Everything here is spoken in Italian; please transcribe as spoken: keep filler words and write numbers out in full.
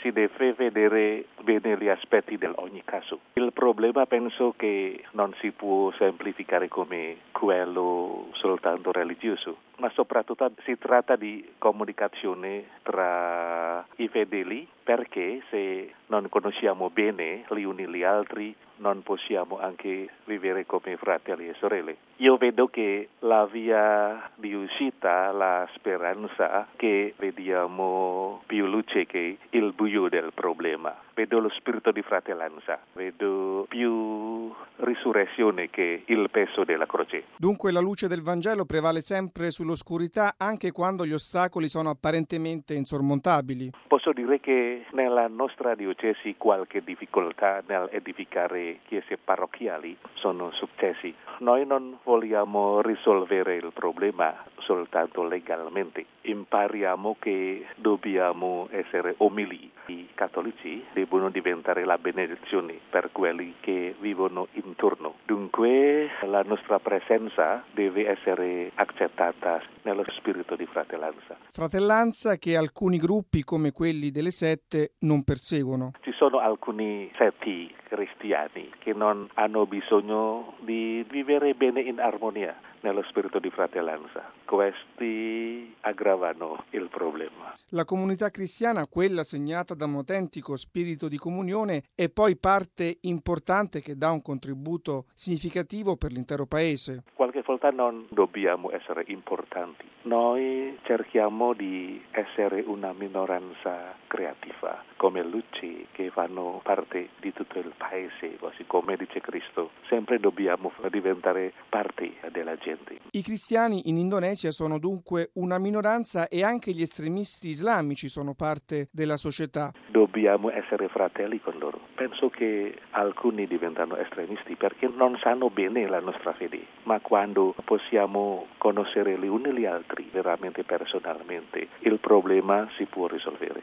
si deve vedere bene gli aspetti di ogni caso. Il problema penso che non si può semplificare come quello soltanto religioso, ma soprattutto si tratta di comunicazione tra i fedeli, perché se non conosciamo bene gli uni gli altri non possiamo anche vivere come fratelli e sorelle. Io vedo che la via di uscita, la speranza, che vediamo più luce che il buio del problema. Vedo lo spirito di fratellanza, vedo più risurrezione che il peso della croce. Dunque la luce del Vangelo prevale sempre sull'oscurità anche quando gli ostacoli sono apparentemente insormontabili. Posso dire che nella nostra diocesi qualche difficoltà nell'edificare chiese parrocchiali sono successi. Noi non vogliamo risolvere il problema soltanto legalmente. Impariamo che dobbiamo essere umili. I cattolici devono diventare la benedizione per quelli che vivono intorno. Dunque la nostra presenza deve essere accettata nello spirito di fratellanza. Fratellanza che alcuni gruppi come quelli delle sette non perseguono. Ci sono alcuni setti cristiani che non hanno bisogno di vivere bene in armonia nello spirito di fratellanza. Questi aggravano il problema. La comunità cristiana, quella segnata da un autentico spirito di comunione, è poi parte importante che dà un contributo significativo per l'intero paese. Qualche volta non dobbiamo essere importanti. Noi cerchiamo di essere una minoranza creativa, come luci che fanno parte di tutto il paese, così come dice Cristo. Sempre dobbiamo diventare parte della gente. I cristiani in Indonesia sono dunque una minoranza e anche gli estremisti islamici sono parte della società. Dobbiamo essere fratelli con loro. Penso che alcuni diventano estremisti perché non sanno bene la nostra fede, ma quando possiamo conoscere gli uni gli altri veramente personalmente, il problema si può risolvere.